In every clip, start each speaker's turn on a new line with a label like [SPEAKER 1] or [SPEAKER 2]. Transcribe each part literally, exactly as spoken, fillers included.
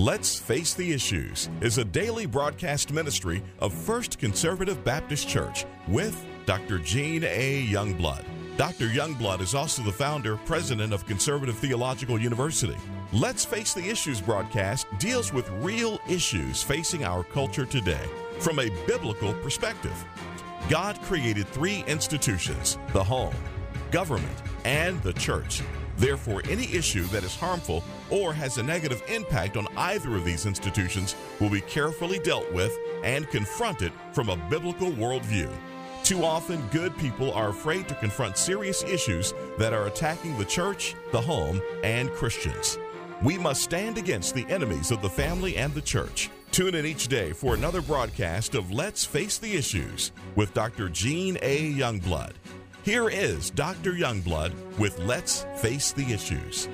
[SPEAKER 1] Let's Face the Issues is a daily broadcast ministry of First Conservative Baptist Church with Doctor Gene A. Youngblood. Doctor Youngblood is also the founder, president of Conservative Theological University. Let's Face the Issues broadcast deals with real issues facing our culture today from a biblical perspective. God created three institutions: the home, government, and the church. Therefore, any issue that is harmful or has a negative impact on either of these institutions will be carefully dealt with and confronted from a biblical worldview. Too often, good people are afraid to confront serious issues that are attacking the church, the home, and Christians. We must stand against the enemies of the family and the church. Tune in each day for another broadcast of Let's Face the Issues with Doctor Gene A. Youngblood. Here is Doctor Youngblood with Let's Face the Issues.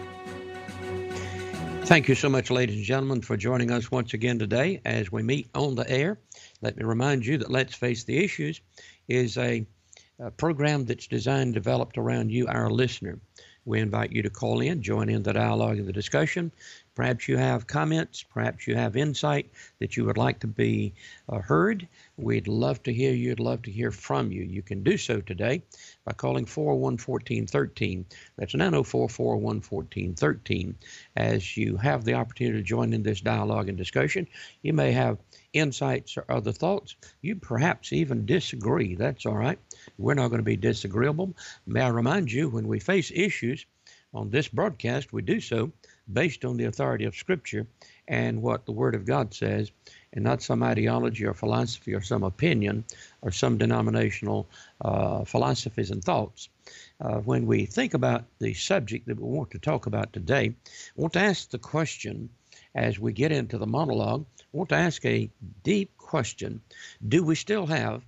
[SPEAKER 2] Thank you so much, ladies and gentlemen, for joining us once again today as we meet on the air. Let me remind you that Let's Face the Issues is a, a program that's designed and developed around you, our listener. We invite you to call in, join in the dialogue and the discussion. Perhaps you have comments, perhaps you have insight that you would like to be uh, heard. We'd love to hear you. We'd love to hear from you. You can do so today by calling four oh one, one four one three. That's nine oh four, four oh one, one four one three. As you have the opportunity to join in this dialogue and discussion, you may have insights or other thoughts. You perhaps even disagree. That's all right. We're not going to be disagreeable. May I remind you, when we face issues on this broadcast, we do so based on the authority of Scripture and what the Word of God says, and not some ideology or philosophy or some opinion or some denominational uh, philosophies and thoughts. Uh, when we think about the subject that we want to talk about today, I want to ask the question as we get into the monologue. I want to ask a deep question. Do we still have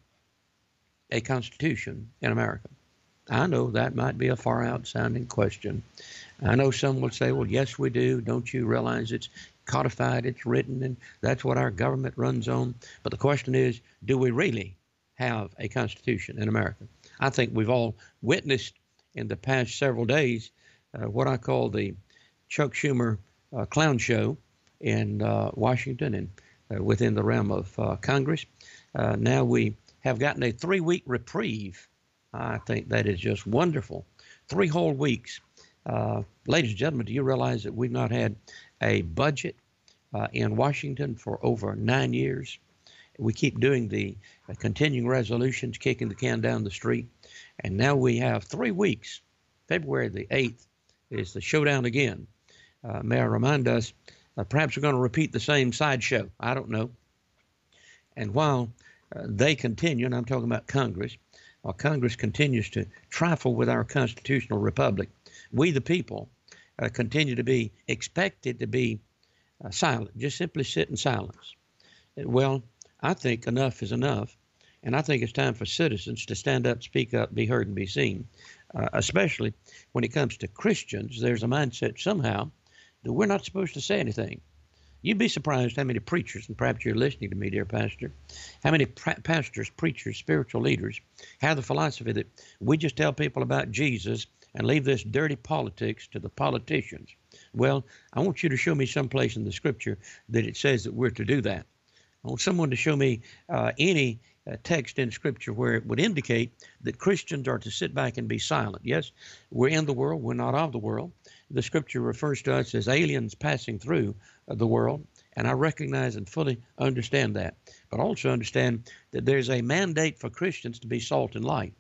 [SPEAKER 2] a Constitution in America? I know that might be a far-out sounding question. I know some will say, well, yes, we do. Don't you realize it's codified, it's written, and that's what our government runs on? But the question is, do we really have a Constitution in America? I think we've all witnessed in the past several days uh, what I call the Chuck Schumer uh, clown show in uh, Washington and uh, within the realm of uh, Congress. Uh, now we have gotten a three-week reprieve. I think that is just wonderful. Three whole weeks. Uh, ladies and gentlemen, do you realize that we've not had a budget uh, in Washington for over nine years? We keep doing the uh, continuing resolutions, kicking the can down the street. And now we have three weeks. February the eighth is the showdown again. Uh, may I remind us, uh, perhaps we're going to repeat the same sideshow. I don't know. And while uh, they continue, and I'm talking about Congress, while Congress continues to trifle with our constitutional republic, we the people uh, continue to be expected to be uh, silent, just simply sit in silence. Well, I think enough is enough, and I think it's time for citizens to stand up, speak up, be heard, and be seen, uh, especially when it comes to Christians. There's a mindset somehow that we're not supposed to say anything. You'd be surprised how many preachers, and perhaps you're listening to me, dear pastor, how many pra- pastors, preachers, spiritual leaders have the philosophy that we just tell people about Jesus and leave this dirty politics to the politicians. Well, I want you to show me someplace in the Scripture that it says that we're to do that. I want someone to show me uh, any uh, text in Scripture where it would indicate that Christians are to sit back and be silent. Yes, we're in the world. We're not of the world. The Scripture refers to us as aliens passing through uh, the world, and I recognize and fully understand that. But also understand that there's a mandate for Christians to be salt and light.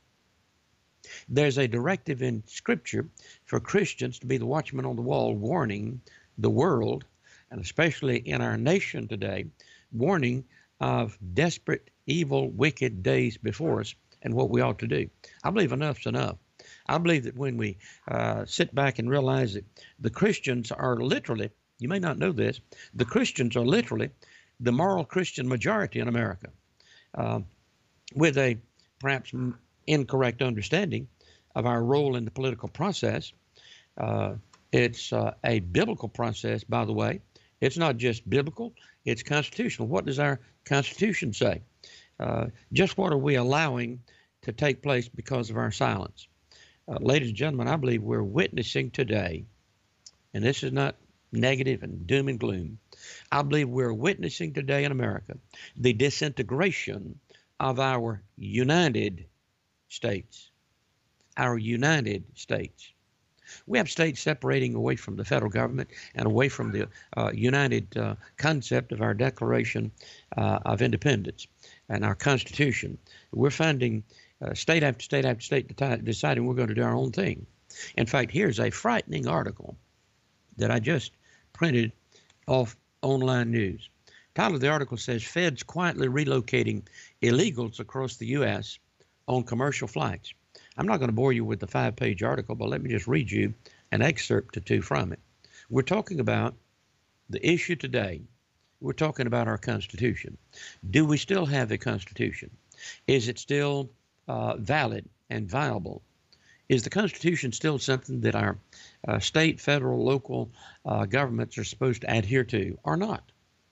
[SPEAKER 2] There's a directive in Scripture for Christians to be the watchman on the wall, warning the world, and especially in our nation today, warning of desperate, evil, wicked days before us and what we ought to do. I believe enough's enough. I believe that when we uh, sit back and realize that the Christians are literally, you may not know this, the Christians are literally the moral Christian majority in America, uh, with a perhaps incorrect understanding of our role in the political process. Uh, it's uh, a biblical process, by the way. It's not just biblical, it's constitutional. What does our Constitution say? Uh, just what are we allowing to take place because of our silence? Uh, ladies and gentlemen, I believe we're witnessing today, and this is not negative and doom and gloom, I believe we're witnessing today in America the disintegration of our United States. Our United States. We have states separating away from the federal government and away from the uh, united uh, concept of our Declaration uh, of Independence and our Constitution. We're finding uh, state after state after state deti- deciding we're going to do our own thing. In fact, here's a frightening article that I just printed off Online News. The title of the article says, Feds quietly relocating illegals across the U S on commercial flights. I'm not going to bore you with the five-page article, but let me just read you an excerpt or two from it. We're talking about the issue today. We're talking about our Constitution. Do we still have a Constitution? Is it still uh, valid and viable? Is the Constitution still something that our uh, state, federal, local uh, governments are supposed to adhere to or not?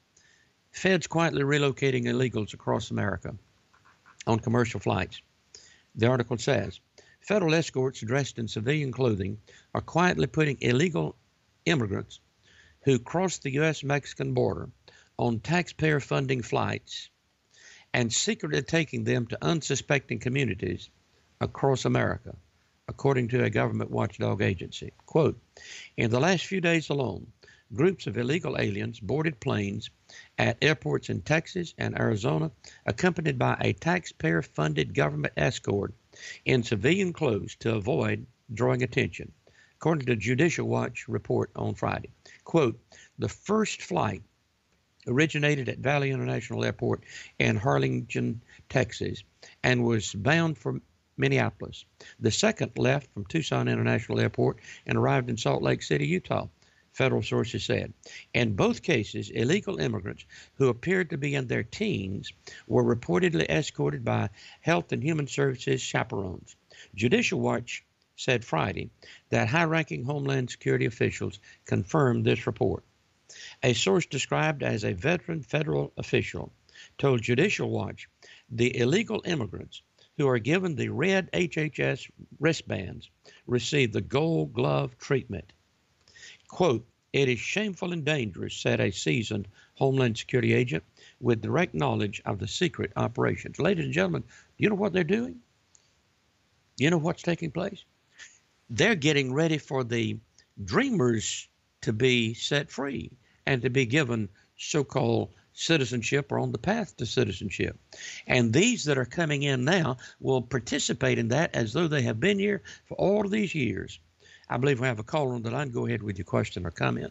[SPEAKER 2] Feds quietly relocating illegals across America on commercial flights. The article says, federal escorts dressed in civilian clothing are quietly putting illegal immigrants who cross the U S Mexican border on taxpayer funding flights and secretly taking them to unsuspecting communities across America, according to a government watchdog agency. Quote, in the last few days alone, groups of illegal aliens boarded planes at airports in Texas and Arizona, accompanied by a taxpayer-funded government escort in civilian clothes to avoid drawing attention, according to Judicial Watch report on Friday. Quote, the first flight originated at Valley International Airport in Harlingen, Texas, and was bound for Minneapolis. The second left from Tucson International Airport and arrived in Salt Lake City, Utah, federal sources said. In both cases, illegal immigrants who appeared to be in their teens were reportedly escorted by Health and Human Services chaperones. Judicial Watch said Friday that high-ranking Homeland Security officials confirmed this report. A source described as a veteran federal official told Judicial Watch the illegal immigrants who are given the red H H S wristbands receive the gold glove treatment. Quote, it is shameful and dangerous, said a seasoned Homeland Security agent with direct knowledge of the secret operations. Ladies and gentlemen, do you know what they're doing? Do you know what's taking place? They're getting ready for the dreamers to be set free and to be given so-called citizenship or on the path to citizenship. And these that are coming in now will participate in that as though they have been here for all of these years. I believe we have a caller on the line. Go ahead with your question or comment.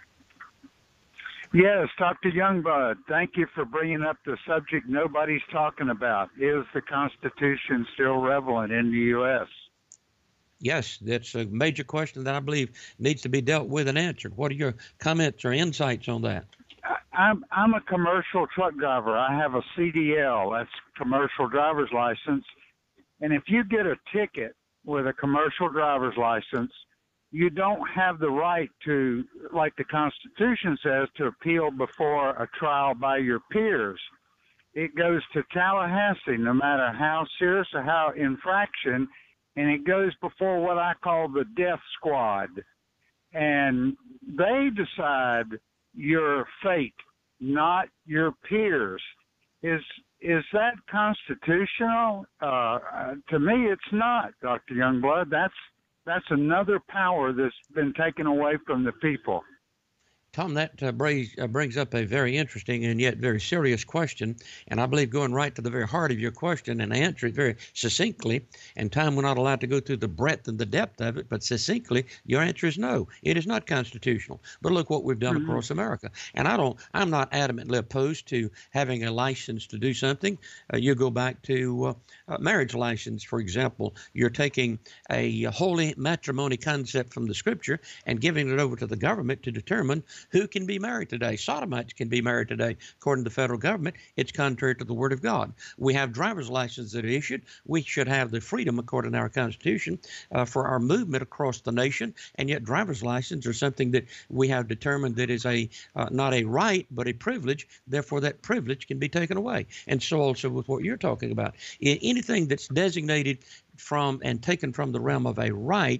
[SPEAKER 3] Yes, Doctor Youngblood, thank you for bringing up the subject nobody's talking about. Is the Constitution still relevant in the U S?
[SPEAKER 2] Yes, that's a major question that I believe needs to be dealt with and answered. What are your comments or insights on that?
[SPEAKER 3] I'm I'm a commercial truck driver. I have a C D L, that's commercial driver's license. And if you get a ticket with a commercial driver's license, you don't have the right to, like the Constitution says, to appeal before a trial by your peers. It goes to Tallahassee, no matter how serious or how infraction, and it goes before what I call the death squad. And they decide your fate, not your peers. Is is that constitutional? Uh, to me, it's not, Doctor Youngblood. That's that's another power that's been taken away from the people.
[SPEAKER 2] Tom, that uh, brings, uh, brings up a very interesting and yet very serious question, and I believe going right to the very heart of your question and answer it very succinctly, and time will not allow to go through the breadth and the depth of it, but succinctly, your answer is no. It is not constitutional. But look what we've done mm-hmm. across America. And I don't, I'm not adamantly opposed to having a license to do something. Uh, you go back to uh, uh, marriage license, for example. You're taking a holy matrimony concept from the Scripture and giving it over to the government to determine who can be married today. Sodomites can be married today. According to the federal government, it's contrary to the Word of God. We have driver's licenses that are issued. We should have the freedom, according to our Constitution, uh, for our movement across the nation, and yet driver's license are something that we have determined that is a uh, not a right, but a privilege. Therefore, that privilege can be taken away. And so also with what you're talking about. Anything that's designated from and taken from the realm of a right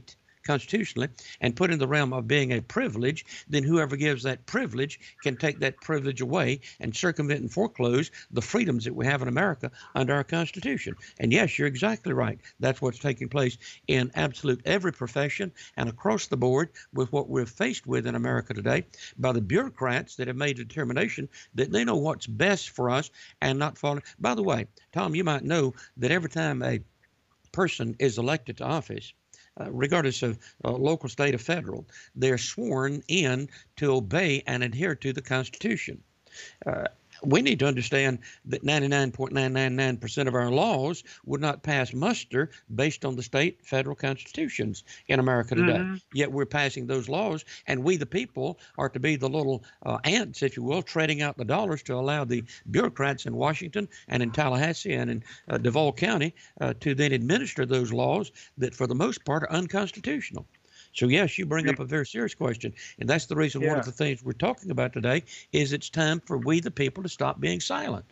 [SPEAKER 2] constitutionally and put in the realm of being a privilege, then whoever gives that privilege can take that privilege away and circumvent and foreclose the freedoms that we have in America under our Constitution. And yes, you're exactly right. That's what's taking place in absolute every profession and across the board with what we're faced with in America today by the bureaucrats that have made a determination that they know what's best for us and not following. By the way, Tom, you might know that every time a person is elected to office, uh, regardless of uh, local, state, or federal, they're sworn in to obey and adhere to the Constitution. Uh, we need to understand that ninety-nine point nine nine nine percent of our laws would not pass muster based on the state, federal constitutions in America today. Mm-hmm. Yet we're passing those laws, and we, the people, are to be the little uh, ants, if you will, treading out the dollars to allow the bureaucrats in Washington and in Tallahassee and in uh, Duval County uh, to then administer those laws that, for the most part, are unconstitutional. So, yes, you bring up a very serious question, and that's the reason yeah. one of the things we're talking about today is it's time for we, the people, to stop being silent.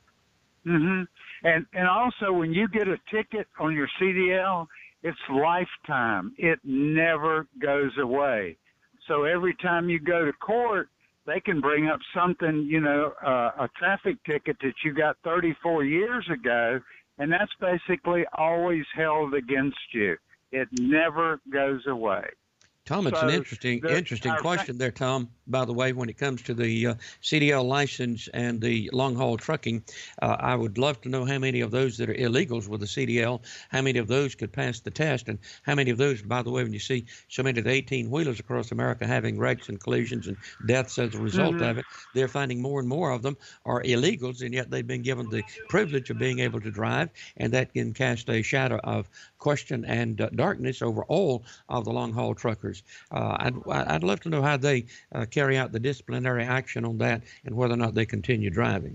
[SPEAKER 3] Mm-hmm. And and also, when you get a ticket on your C D L, it's lifetime. It never goes away. So every time you go to court, they can bring up something, you know, uh, a traffic ticket that you got thirty-four years ago, and that's basically always held against you. It never goes away.
[SPEAKER 2] Tom, it's so an interesting, the, interesting question there, Tom. By the way, when it comes to the uh, C D L license and the long-haul trucking, uh, I would love to know how many of those that are illegals with the C D L, how many of those could pass the test, and how many of those, by the way, when you see so many of the eighteen-wheelers across America having wrecks and collisions and deaths as a result mm-hmm. of it, they're finding more and more of them are illegals, and yet they've been given the privilege of being able to drive, and that can cast a shadow of question and uh, darkness over all of the long-haul truckers. Uh, I'd, I'd love to know how they uh, carry out the disciplinary action on that and whether or not they continue driving.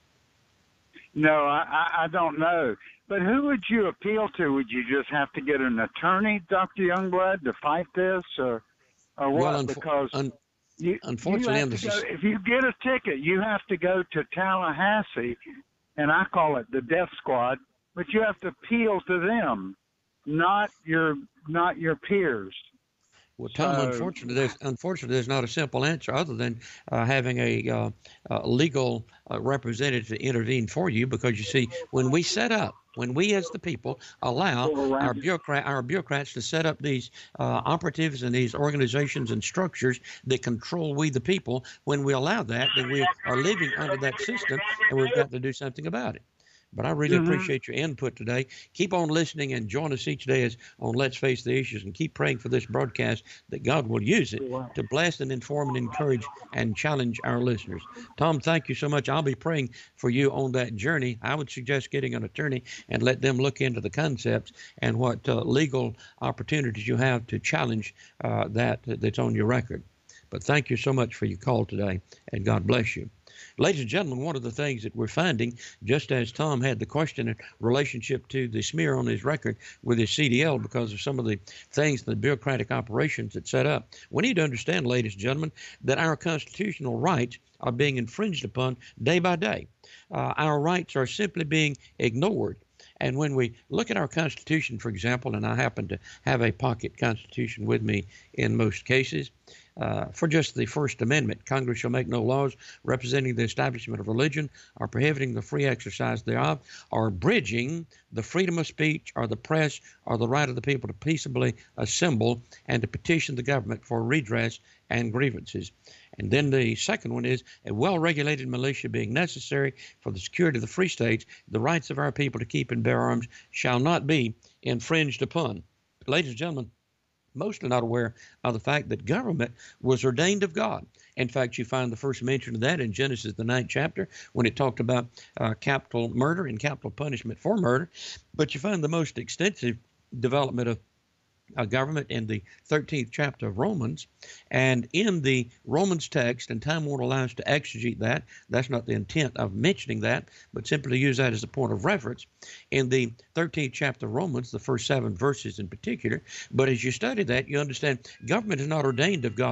[SPEAKER 3] No, I, I don't know. But who would you appeal to? Would you just have to get an attorney, Doctor Youngblood, to fight this, or, or what?
[SPEAKER 2] Well, unfo-
[SPEAKER 3] because
[SPEAKER 2] un-
[SPEAKER 3] you,
[SPEAKER 2] unfortunately,
[SPEAKER 3] you have to go, if you get a ticket, you have to go to Tallahassee, and I call it the death squad, but you have to appeal to them, not your not your peers.
[SPEAKER 2] Well, Tom, so, unfortunately, there's, unfortunately, there's not a simple answer other than uh, having a uh, uh, legal uh, representative to intervene for you, because you see, when we set up, when we as the people allow our bureaucrat, our bureaucrats to set up these uh, operatives and these organizations and structures that control we the people, when we allow that, then we are living under that system, and we've got to do something about it. But I really mm-hmm. appreciate your input today. Keep on listening and join us each day as on Let's Face the Issues, and keep praying for this broadcast that God will use it to bless and inform and encourage and challenge our listeners. Tom, thank you so much. I'll be praying for you on that journey. I would suggest getting an attorney and let them look into the concepts and what uh, legal opportunities you have to challenge uh, that that's on your record. But thank you so much for your call today, and God bless you. Ladies and gentlemen, one of the things that we're finding, just as Tom had the question in relationship to the smear on his record with his C D L because of some of the things, the bureaucratic operations that set up, we need to understand, ladies and gentlemen, that our constitutional rights are being infringed upon day by day. Uh, our rights are simply being ignored. And when we look at our Constitution, for example, and I happen to have a pocket Constitution with me in most cases, Uh, for just the First Amendment, Congress shall make no laws representing the establishment of religion or prohibiting the free exercise thereof or abridging the freedom of speech or the press or the right of the people to peaceably assemble and to petition the government for redress and grievances. And then the second one is a well-regulated militia being necessary for the security of the free states, the rights of our people to keep and bear arms shall not be infringed upon. Ladies and gentlemen, most are not aware of the fact that government was ordained of God. In fact, you find the first mention of that in Genesis, the ninth chapter, when it talked about uh, capital murder and capital punishment for murder. But you find the most extensive development of Uh, government in the thirteenth chapter of Romans, and in the Romans text, and time won't allow us to exegete that, that's not the intent of mentioning that, but simply to use that as a point of reference, in the thirteenth chapter of Romans, the first seven verses in particular. But as you study that, you understand government is not ordained of God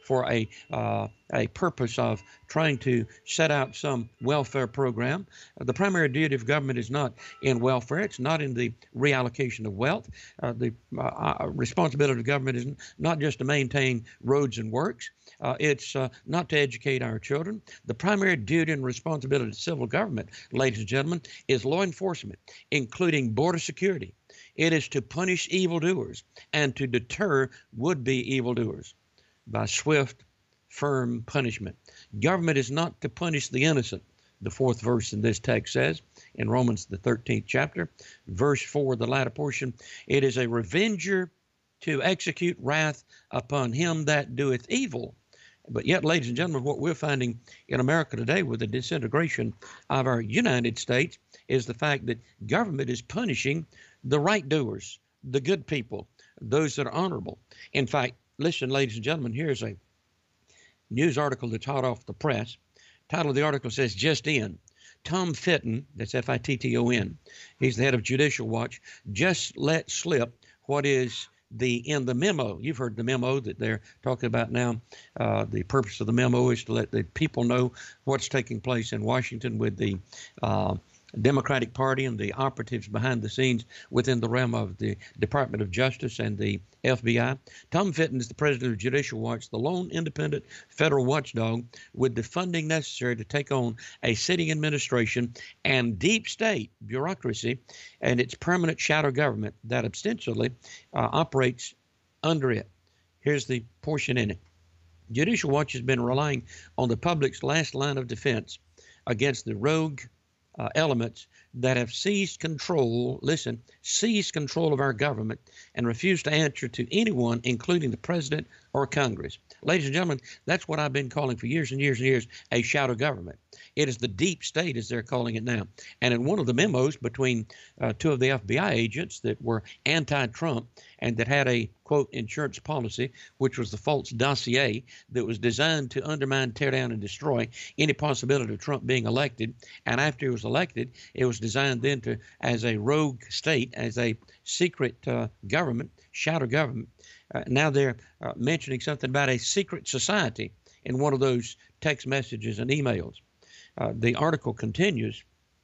[SPEAKER 2] for a uh, a purpose of trying to set out some welfare program. Uh, the primary duty of government is not in welfare. It's not in the reallocation of wealth. Uh, the uh, uh, responsibility of government is not just to maintain roads and works. Uh, it's uh, not to educate our children. The primary duty and responsibility of civil government, ladies and gentlemen, is law enforcement, including border security. It is to punish evildoers and to deter would-be evildoers by swift, firm punishment. Government is not to punish the innocent. The fourth verse in this text says, in Romans, the thirteenth chapter, verse four, the latter portion, it is a revenger to execute wrath upon him that doeth evil. But yet, ladies and gentlemen, what we're finding in America today with the disintegration of our United States is the fact that government is punishing the right doers, the good people, those that are honorable. In fact, listen, ladies and gentlemen, here's a news article that's hot off the press. Title of the article says, just in, Tom Fitton, that's F I T T O N, he's the head of Judicial Watch, just let slip what is the in the memo. You've heard the memo that they're talking about now. Uh, the purpose of the memo is to let the people know what's taking place in Washington with the uh, Democratic Party and the operatives behind the scenes within the realm of the Department of Justice and the F B I. Tom Fitton is the president of Judicial Watch, the lone independent federal watchdog with the funding necessary to take on a sitting administration and deep state bureaucracy and its permanent shadow government that ostensibly uh, operates under it. Here's the portion in it. Judicial Watch has been relying on the public's last line of defense against the rogue Uh, elements that have seized control, listen, seized control of our government and refused to answer to anyone, including the president or Congress. Ladies and gentlemen, that's what I've been calling for years and years and years, a shadow government. It is the deep state, as they're calling it now. And in one of the memos between uh, two of the F B I agents that were anti-Trump and that had a, quote, insurance policy, which was the false dossier that was designed to undermine, tear down, and destroy any possibility of Trump being elected. And after he was elected, it was designed then to, as a rogue state, as a secret uh, government, shadow government. Uh, now they're uh, mentioning something about a secret society in one of those text messages and emails. Uh, the article continues.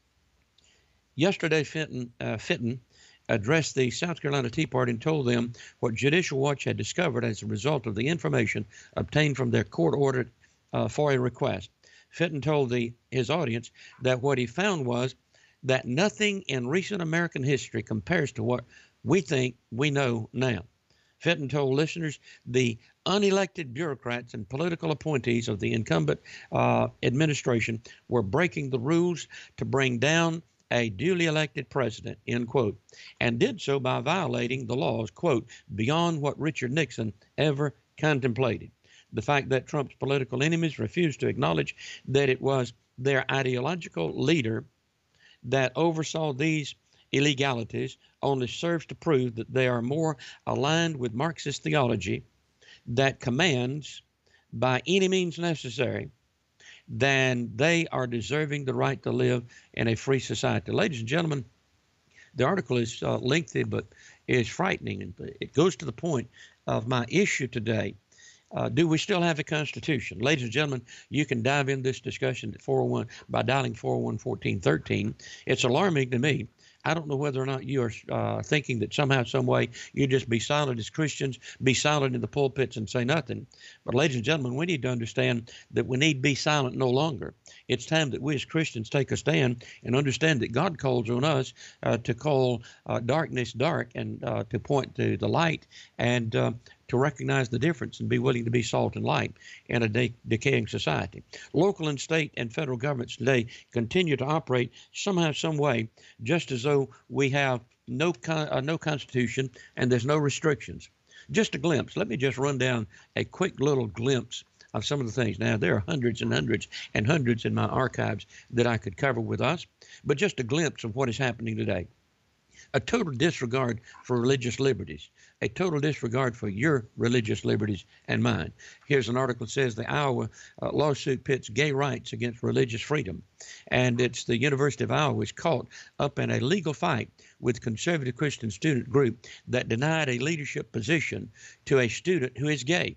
[SPEAKER 2] Yesterday, Fitton, uh, Fitton addressed the South Carolina Tea Party and told them what Judicial Watch had discovered as a result of the information obtained from their court-ordered uh, FOIA request. Fitton told the, his audience that what he found was that nothing in recent American history compares to what we think we know now. Fitton told listeners the unelected bureaucrats and political appointees of the incumbent uh, administration were breaking the rules to bring down a duly elected president, end quote, and did so by violating the laws, quote, beyond what Richard Nixon ever contemplated. The fact that Trump's political enemies refused to acknowledge that it was their ideological leader that oversaw these illegalities only serves to prove that they are more aligned with Marxist theology that commands by any means necessary than they are deserving the right to live in a free society. Ladies and gentlemen, the article is uh, lengthy, but is frightening, and it goes to the point of my issue today. Uh, do we still have a Constitution? Ladies and gentlemen, you can dive in this discussion at four oh one by dialing four oh one, fourteen thirteen. It's alarming to me. I don't know whether or not you are uh, thinking that somehow, some way, you just be silent as Christians, be silent in the pulpits and say nothing. But ladies and gentlemen, we need to understand that we need be silent no longer. It's time that we as Christians take a stand and understand that God calls on us uh, to call uh, darkness dark and uh, to point to the light and uh, to recognize the difference and be willing to be salt and light in a de- decaying society. Local and state and federal governments today continue to operate somehow, some way, just as though we have no con- uh, no constitution and there's no restrictions. Just a glimpse. Let me just run down a quick little glimpse of some of the things. Now, there are hundreds and hundreds and hundreds in my archives that I could cover with us, but just a glimpse of what is happening today. A total disregard for religious liberties, a total disregard for your religious liberties and mine. Here's an article that says the Iowa uh, lawsuit pits gay rights against religious freedom. And it's the University of Iowa is caught up in a legal fight with conservative Christian student group that denied a leadership position to a student who is gay.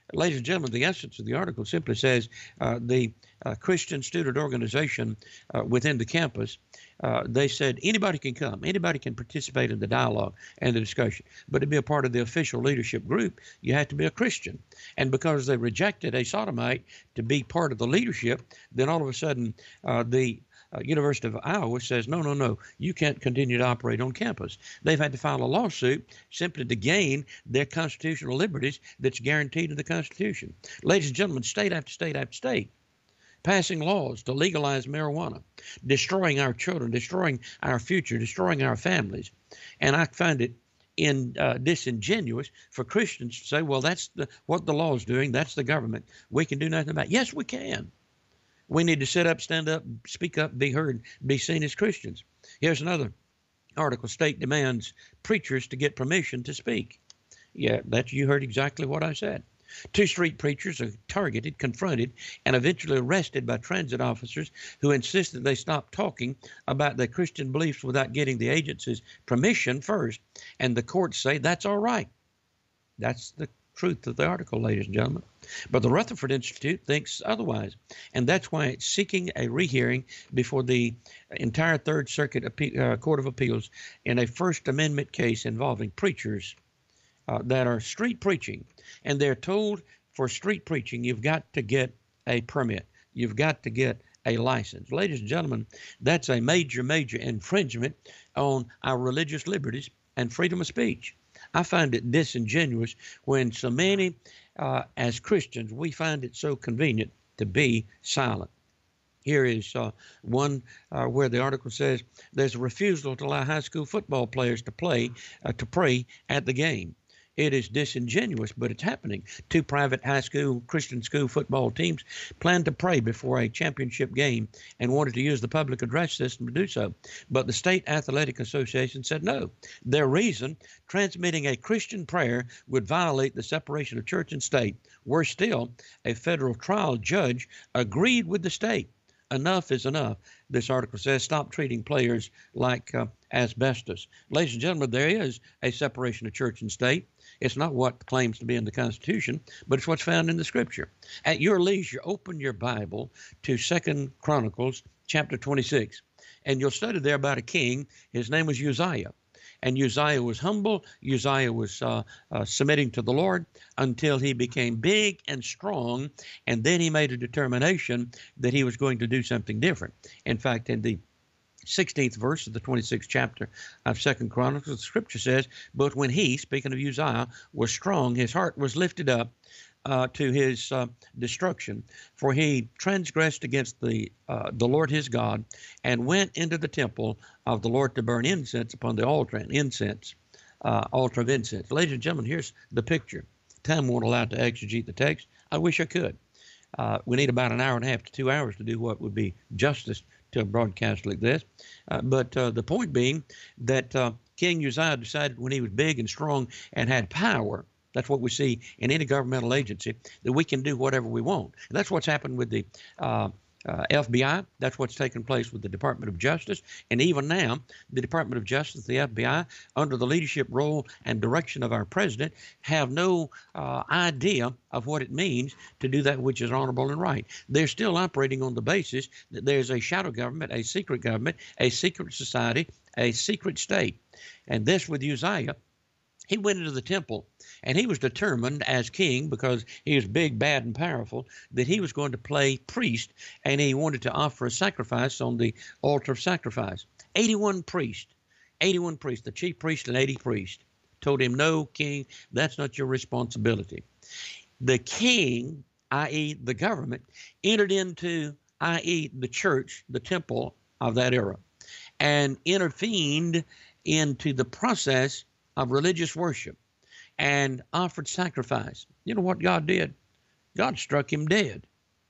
[SPEAKER 2] ladies and gentlemen, the essence of the article simply says uh, the uh, Christian student organization uh, within the campus, uh, they said anybody can come, anybody can participate in the dialogue and the discussion, but to be a part of the official leadership group, you have to be a Christian. And because they rejected a sodomite to be part of the leadership, then all of a sudden uh, the Uh, University of Iowa says, no, no, no, you can't continue to operate on campus. They've had to file a lawsuit simply to gain their constitutional liberties that's guaranteed in the Constitution. Ladies and gentlemen, state after state after state, passing laws to legalize marijuana, destroying our children, destroying our future, destroying our families. And I find it in uh, disingenuous for Christians to say, well, that's the, what the law is doing. That's the government. We can do nothing about it. Yes, we can. We need to sit up, stand up, speak up, be heard, be seen as Christians. Here's another article. State demands preachers to get permission to speak. Yeah, that's, you heard exactly what I said. Two street preachers are targeted, confronted, and eventually arrested by transit officers who insisted they stop talking about their Christian beliefs without getting the agency's permission first. And the courts say that's all right. That's the truth of the article, ladies and gentlemen. But the Rutherford Institute thinks otherwise, and that's why it's seeking a rehearing before the entire Third Circuit Appe- uh, Court of Appeals in a First Amendment case involving preachers uh, that are street preaching. And they're told for street preaching, you've got to get a permit. You've got to get a license. Ladies and gentlemen, that's a major, major infringement on our religious liberties and freedom of speech. I find it disingenuous when so many, uh, as Christians, we find it so convenient to be silent. Here is uh, one uh, where the article says there's a refusal to allow high school football players to play, uh, to pray at the game. It is disingenuous, but it's happening. Two private high school, Christian school football teams planned to pray before a championship game and wanted to use the public address system to do so. But the State Athletic Association said no. Their reason, transmitting a Christian prayer would violate the separation of church and state. Worse still, a federal trial judge agreed with the state. Enough is enough, this article says. Stop treating players like uh, asbestos. Ladies and gentlemen, there is a separation of church and state. It's not what claims to be in the Constitution, but it's what's found in the Scripture. At your leisure, open your Bible to Second Chronicles chapter twenty-six, and you'll study there about a king. His name was Uzziah. And Uzziah was humble. Uzziah was uh, uh, submitting to the Lord until he became big and strong. And then he made a determination that he was going to do something different. In fact, in the sixteenth verse of the twenty-sixth chapter of Second Chronicles, the scripture says, but when he, speaking of Uzziah, was strong, his heart was lifted up Uh, to his uh, destruction, for he transgressed against the uh, the Lord his God, and went into the temple of the Lord to burn incense upon the altar and incense, uh, altar of incense. Ladies and gentlemen, here's the picture. Time won't allow to exegete the text. I wish I could. Uh, we need about an hour and a half to two hours to do what would be justice to a broadcast like this. Uh, but uh, the point being that uh, King Uzziah decided when he was big and strong and had power, that's what we see in any governmental agency, that we can do whatever we want. And that's what's happened with the uh, uh, F B I. That's what's taken place with the Department of Justice. And even now, the Department of Justice, the F B I, under the leadership role and direction of our president, have no uh, idea of what it means to do that which is honorable and right. They're still operating on the basis that there's a shadow government, a secret government, a secret society, a secret state. And this with Uzziah, he went into the temple, and he was determined as king, because he was big, bad, and powerful, that he was going to play priest, and he wanted to offer a sacrifice on the altar of sacrifice. eighty-one priests, eighty-one priests, the chief priest and eighty priests, told him, no, king, that's not your responsibility. The king, that is the government, entered into, that is the church, the temple of that era, and intervened into the process of religious worship and offered sacrifice. You know what God did? God struck him dead.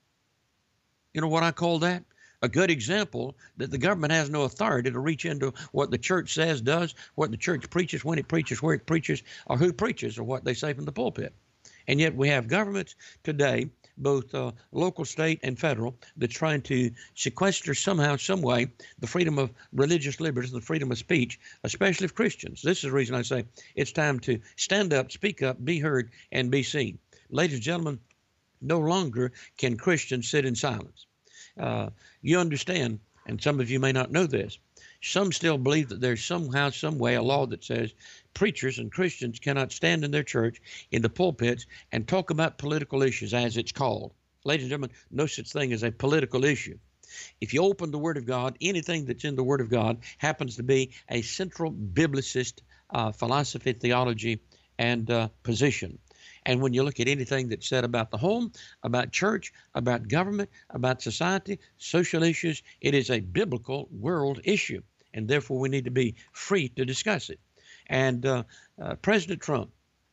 [SPEAKER 2] You know what I call that? A good example that the government has no authority to reach into what the church says, does, what the church preaches, when it preaches, where it preaches, or who preaches, or what they say from the pulpit. And yet we have governments today, both uh, local, state, and federal, that's trying to sequester somehow, some way, the freedom of religious liberties and the freedom of speech, especially of Christians. This is the reason I say it's time to stand up, speak up, be heard, and be seen. Ladies and gentlemen, no longer can Christians sit in silence. Uh, you understand, and some of you may not know this, some still believe that there's somehow, some way, a law that says preachers and Christians cannot stand in their church, in the pulpits, and talk about political issues, as it's called. Ladies and gentlemen, no such thing as a political issue. If you open the Word of God, anything that's in the Word of God happens to be a central biblicist uh, philosophy, theology, and uh, position. And when you look at anything that's said about the home, about church, about government, about society, social issues, it is a biblical world issue. And therefore, we need to be free to discuss it. And uh, uh, President Trump,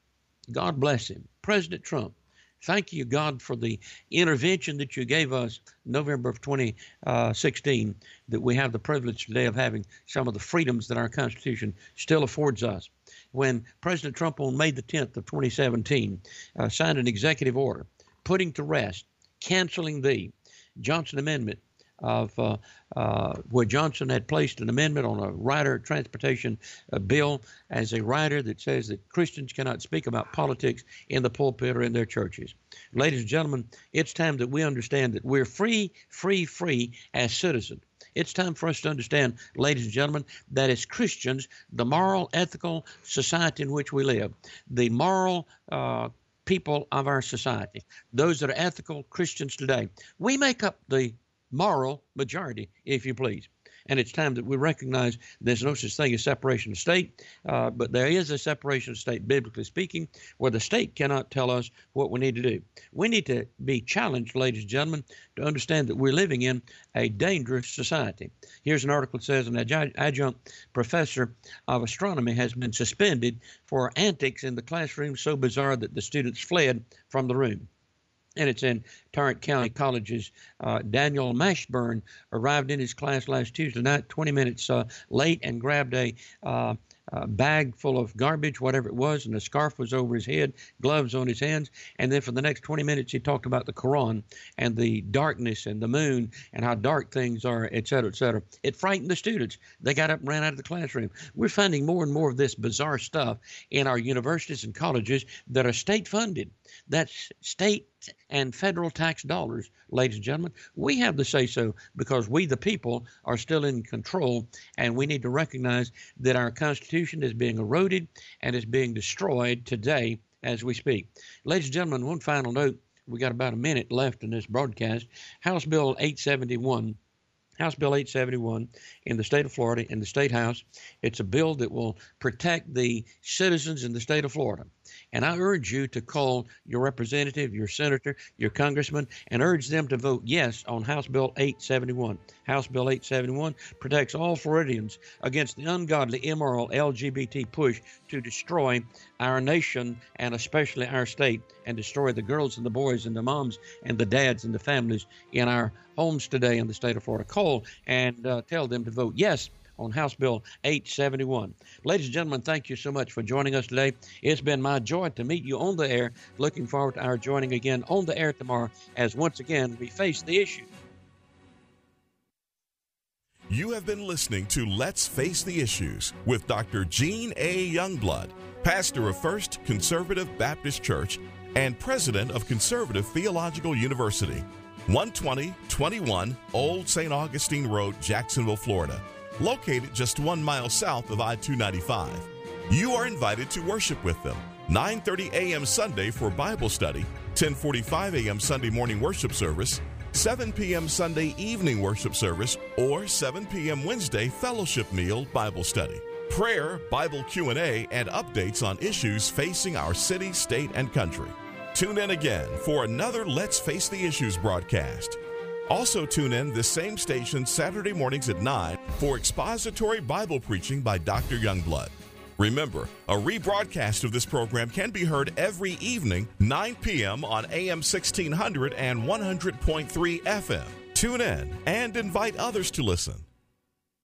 [SPEAKER 2] God bless him, President Trump, thank you, God, for the intervention that you gave us November of twenty sixteen, that we have the privilege today of having some of the freedoms that our Constitution still affords us. When President Trump on May the tenth of twenty seventeen uh, signed an executive order putting to rest, canceling the Johnson Amendment, of uh, uh, where Johnson had placed an amendment on a rider transportation uh, bill as a rider that says that Christians cannot speak about politics in the pulpit or in their churches. Ladies and gentlemen, it's time that we understand that we're free, free, free as citizens. It's time for us to understand, ladies and gentlemen, that as Christians, the moral, ethical society in which we live, the moral uh, people of our society, those that are ethical Christians today, we make up the moral majority, if you please. And it's time that we recognize there's no such thing as separation of state, uh, but there is a separation of state, biblically speaking, where the state cannot tell us what we need to do. We need to be challenged, ladies and gentlemen, to understand that we're living in a dangerous society. Here's an article that says an adjunct professor of astronomy has been suspended for antics in the classroom so bizarre that the students fled from the room. And it's in Tarrant County College's uh, Daniel Mashburn arrived in his class last Tuesday night, twenty minutes uh, late, and grabbed a uh, uh, bag full of garbage, whatever it was, and a scarf was over his head, gloves on his hands. And then for the next twenty minutes, he talked about the Quran and the darkness and the moon and how dark things are, et cetera, et cetera. It frightened the students. They got up and ran out of the classroom. We're finding more and more of this bizarre stuff in our universities and colleges that are state-funded. That's state and federal tax dollars, ladies and gentlemen. We have the say-so because we, the people, are still in control, and we need to recognize that our Constitution is being eroded and is being destroyed today as we speak. Ladies and gentlemen, one final note. We got about a minute left in this broadcast. House Bill eight seventy-one. House Bill eight seventy-one in the state of Florida, in the State House. It's a bill that will protect the citizens in the state of Florida. And I urge you to call your representative, your senator, your congressman, and urge them to vote yes on House Bill eight seventy-one. House Bill eight seventy-one protects all Floridians against the ungodly, immoral L G B T push to destroy our nation and especially our state, and destroy the girls and the boys and the moms and the dads and the families in our homes today in the state of Florida. Call and uh, tell them to vote yes on House Bill eight seventy-one. Ladies and gentlemen, thank you so much for joining us today. It's been my joy to meet you on the air. Looking forward to our joining again on the air tomorrow as once again we face the issue.
[SPEAKER 1] You have been listening to Let's Face the Issues with Doctor Gene A. Youngblood, pastor of First Conservative Baptist Church and president of Conservative Theological University, one twenty twenty-one Old Saint Augustine Road, Jacksonville, Florida, located just one mile south of I two ninety-five. You are invited to worship with them nine thirty a.m. Sunday for Bible study, ten forty-five a.m. Sunday morning worship service, seven p.m. Sunday evening worship service, or seven p.m. Wednesday fellowship meal Bible study, prayer, Bible Q and A, and updates on issues facing our city, state, and country. Tune in again for another Let's Face the Issues broadcast. Also tune in this same station Saturday mornings at nine for expository Bible preaching by Doctor Youngblood. Remember, a rebroadcast of this program can be heard every evening, nine p.m. on A M sixteen hundred and one hundred point three F M. Tune in and invite others to listen.